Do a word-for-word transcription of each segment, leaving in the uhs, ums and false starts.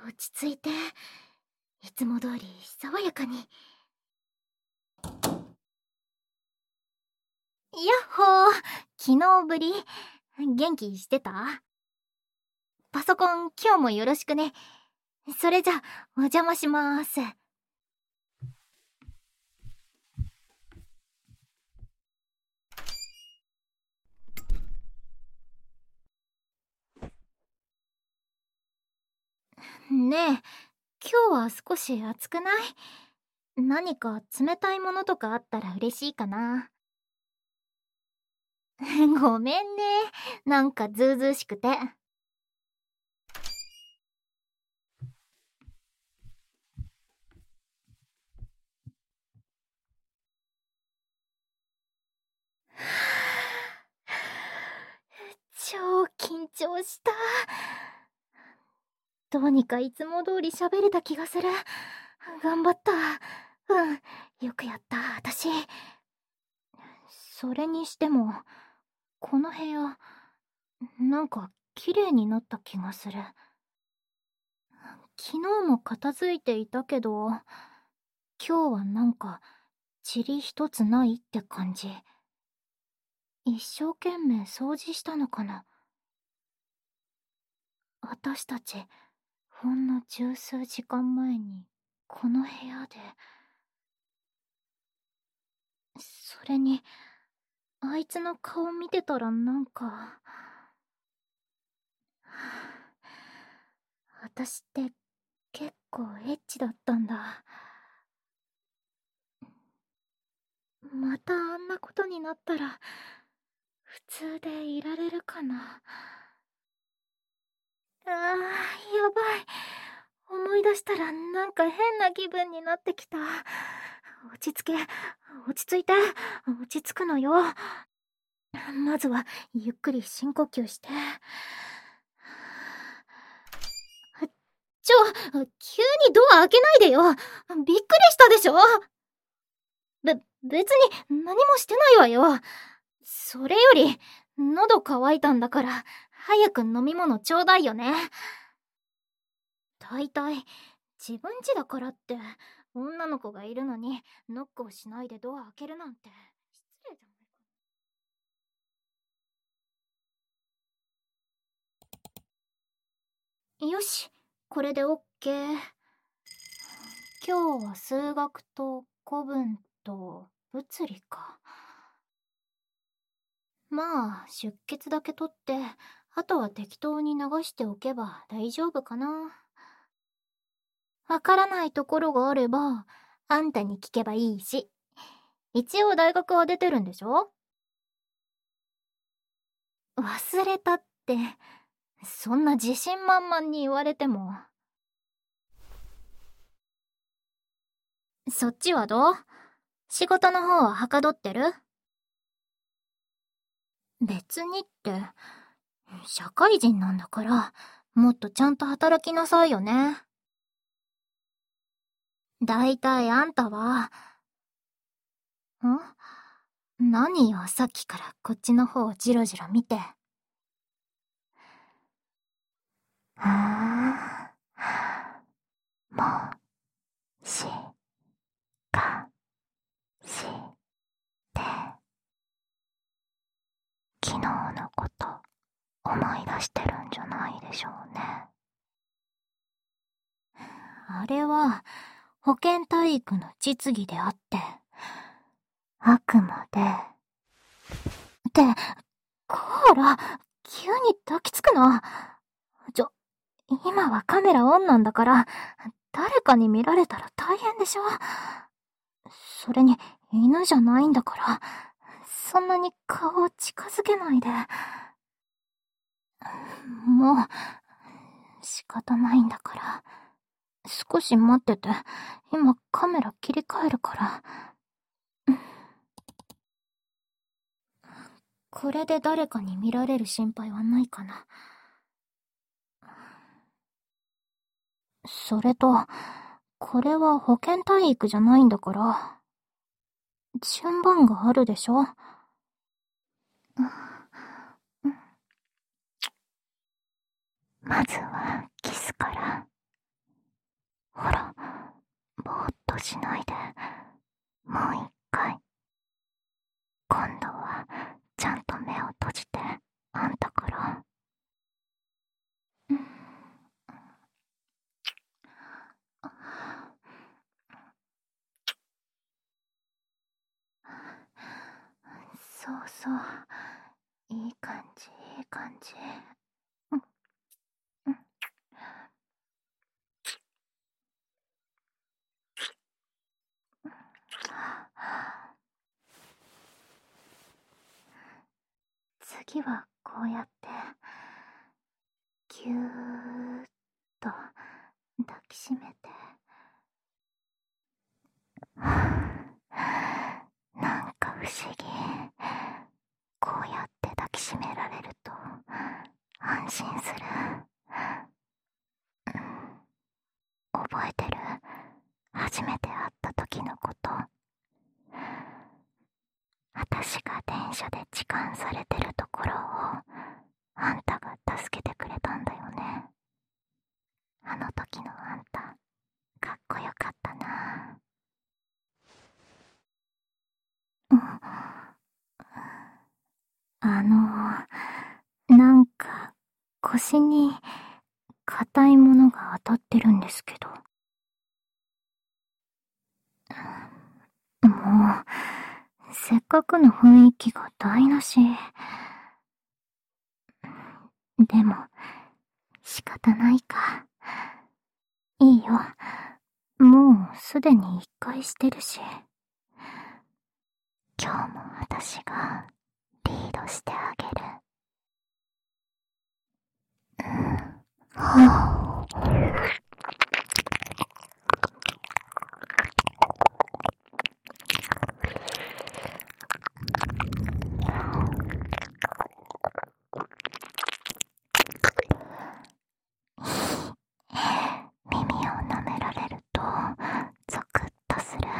落ち着いて、いつも通り爽やかに。やっほー、昨日ぶり。元気してた？パソコン今日もよろしくね。それじゃ、お邪魔しまーす。ねえ、今日は少し暑くない？何か冷たいものとかあったら嬉しいかな。ごめんね。なんかずうずうしくて。超緊張した。どうにかいつも通り喋れた気がする。頑張った。うん、よくやった、私。それにしても、この部屋、なんか綺麗になった気がする。昨日も片付いていたけど、今日はなんか、塵一つないって感じ。一生懸命掃除したのかな。私たち、ほんの十数時間前に、この部屋で。それに、あいつの顔見てたらなんか、私って結構エッチだったんだ。またあんなことになったら、普通でいられるかな。あー、やばい。思い出したらなんか変な気分になってきた。落ち着け、落ち着いて、落ち着くのよ。まずはゆっくり深呼吸して。ちょ、急にドア開けないでよ。びっくりしたでしょ。べ、別に何もしてないわよ。それより、喉乾いたんだから、早く飲み物ちょうだいよね。だいたい、自分家だからって、女の子がいるのに、ノックをしないでドア開けるなんて、失礼じゃないか。よし、これでオッケー。今日は数学と古文と物理か。まあ、出血だけ取って、あとは適当に流しておけば大丈夫かな。わからないところがあれば、あんたに聞けばいいし。一応大学は出てるんでしょ？忘れたって、そんな自信満々に言われても。そっちはどう？仕事の方ははかどってる？別にって、社会人なんだから、もっとちゃんと働きなさいよね。だいたいあんたは、ん？何よ、さっきからこっちの方をジロジロ見て。はぁ、もしかして昨日のこと思い出してるんじゃないでしょうね。あれは保健体育の実技であって、あくまで。って、コーラ、急に抱きつくな。ちょ、今はカメラオンなんだから、誰かに見られたら大変でしょ。それに、犬じゃないんだから、そんなに顔を近づけないで。もう、仕方ないんだから。少し待ってて、今カメラ切り替えるから。これで誰かに見られる心配はないかな。それと、これは保健体育じゃないんだから、順番があるでしょ？まずはキスから。 しないで、もう一回。今度はちゃんと目を閉じて、あんたから。うん、そうそう、いい感じいい感じ。うんうん。次はこうやってぎゅーっと抱きしめて。なんか不思議。こうやって抱きしめられると安心する。うん、覚えてる？初めて会った時のこと。私が電車で痴漢されてるところをあんたが助けてくれたんだよね。あの時のあんた、かっこよかったな。うん、あの、なんか腰に硬いものが当たってるんですけど。もう、せっかくの雰囲気が台無し。でも、仕方ないか。いいよ。もうすでに一回してるし。今日も私がリードしてあげる。うん。はぁ。耳を舐められるとゾクッとする。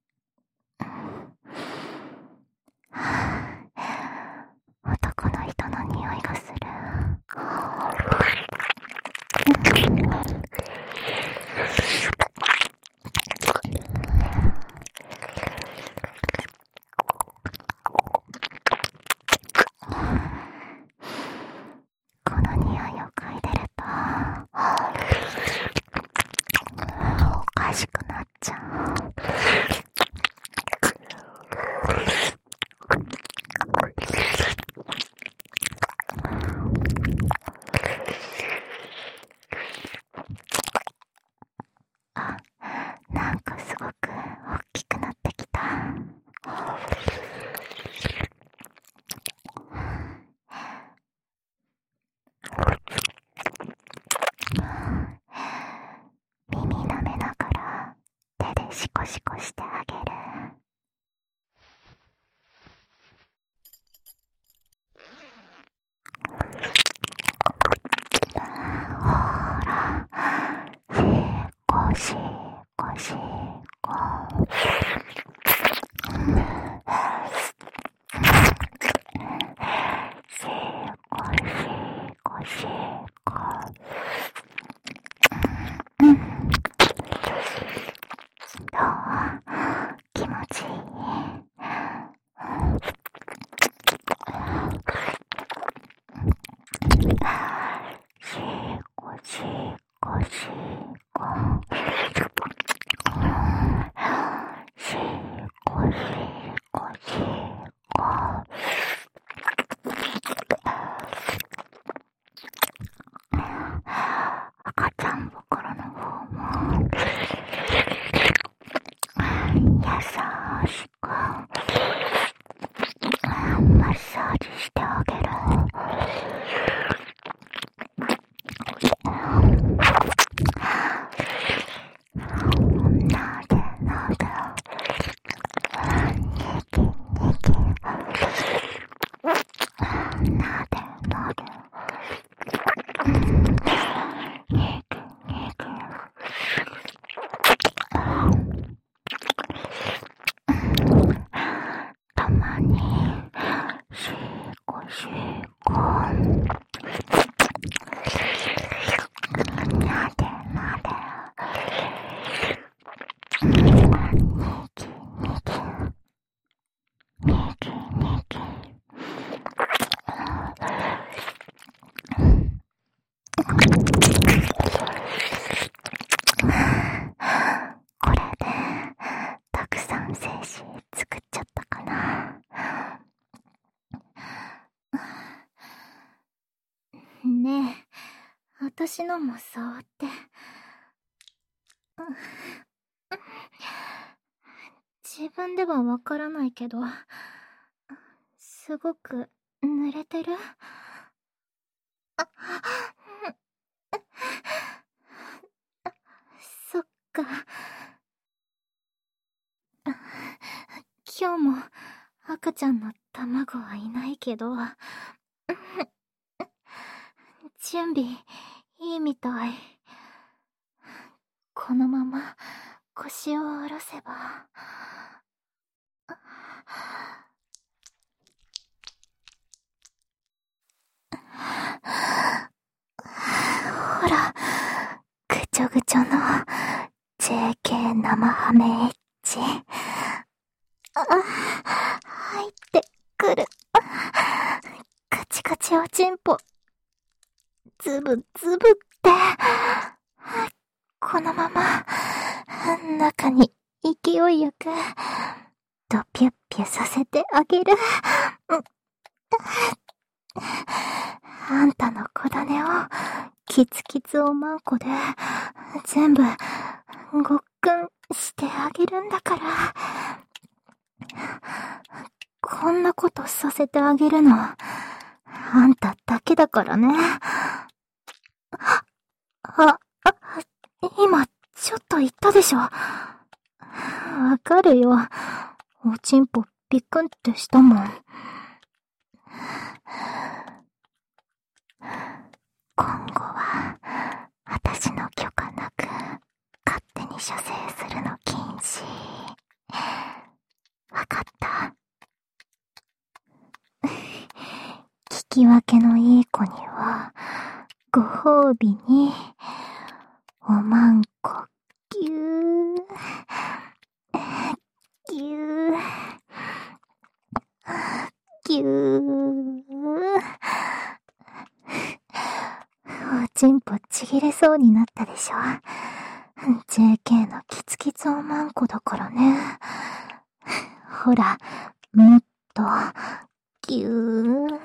男の人の匂いがする。この匂いを嗅いでるとおかしくなっちゃう。あ、なんかすごく大きくなってきた。耳舐めながら手でシコシコしてあげる。ほら、シコシコシコ。シコシコシコ。うん、どう？気持ちいい？シコシコシコ。シコシコシコ。赤ちゃん袋の方も優しくマッサージしてあげる。なでなで、にきにき、なでなで、にきにき。たまにシコシコ、なでなで。 ねえ、私のも触って。自分ではわからないけど、すごく濡れてる？そっか。今日も赤ちゃんの卵はいないけど、準備いいみたい。このまま腰を下ろせば。ほら、ぐちょぐちょの ジェーケー 生ハメエッジ。あ、入ってくる。カチカチおちんぽ。ズブズブって。このまま、中に勢いよく、ドピュッピュさせてあげる。あんたの小種を、キツキツおまんこで、全部、ごっくんしてあげるんだから。こんなことさせてあげるの、あんただけだからね。あ、あ、今、ちょっと言ったでしょ。わかるよ。おちんぽビクンってしたもん。今後は、私の許可なく、勝手に射精するの禁止。わかった？聞き分けのいい子には、ご褒美に、おまんこ、ぎゅー、ぎゅー、ぎゅー。おちんぽちぎれそうになったでしょ。ジェーケー のキツキツおまんこだからね。ほら、もっと、ぎゅー。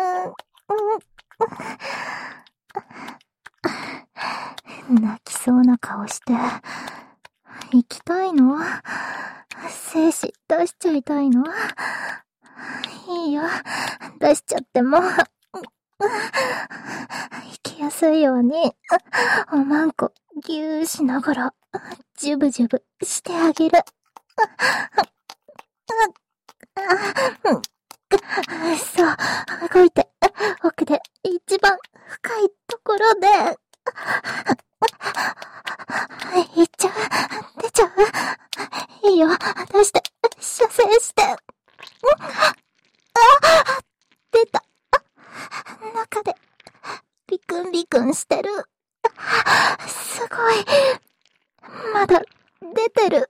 泣きそうな顔して。行きたいの？精子出しちゃいたいの？いいよ。出しちゃっても。行きやすいように、おまんこぎゅーしながら、ジュブジュブしてあげる。そう、動いて、奥で一番深いところで、いっちゃう、出ちゃう。いいよ、出して、射精して。あ、出た。中で、ビクンビクンしてる。すごい。まだ、出てる。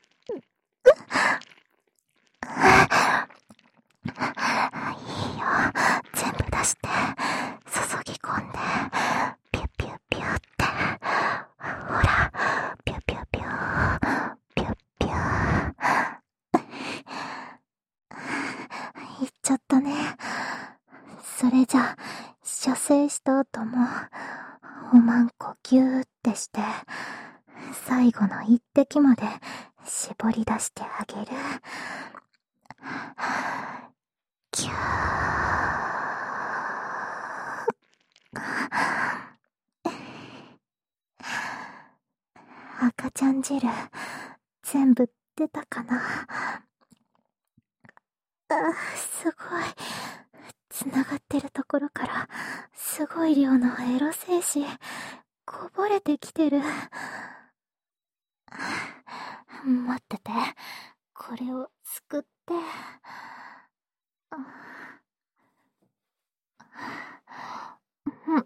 いいよ。全部出して、注ぎ込んで、ピュピュピュって。ほら、ピュピュピュ、ピュピュ。いっちゃったね。それじゃ、射精した後も、おまんこぎゅーってして、最後の一滴まで絞り出してあげる。ぎゅー。赤ちゃん汁、全部出たかな。あ、すごい。つながってるところから、すごい量のエロ精子、こぼれてきてる。待ってて。これをすくって。うん。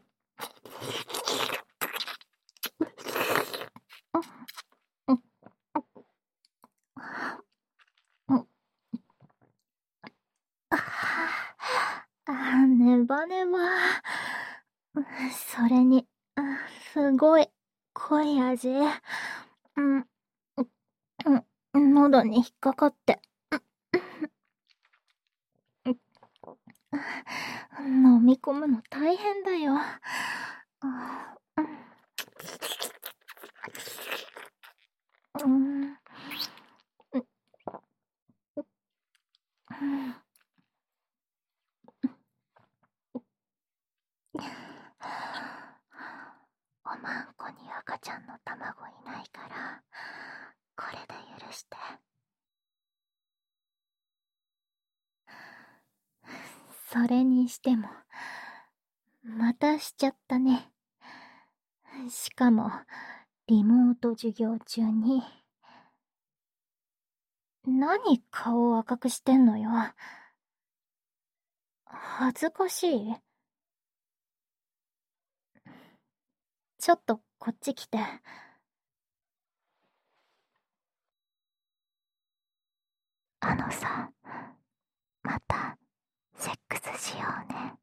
あ、ネバネバ。それに、すごい濃い味。うん、うん、喉に引っかかって。 飲み込むの大変だよ。うん。おまんこに赤ちゃんの卵いないから、これで許して。それにしても、またしちゃったね。しかも、リモート授業中に。何顔を赤くしてんのよ。恥ずかしい？ちょっとこっち来て。あのさ、また、セックスしようね。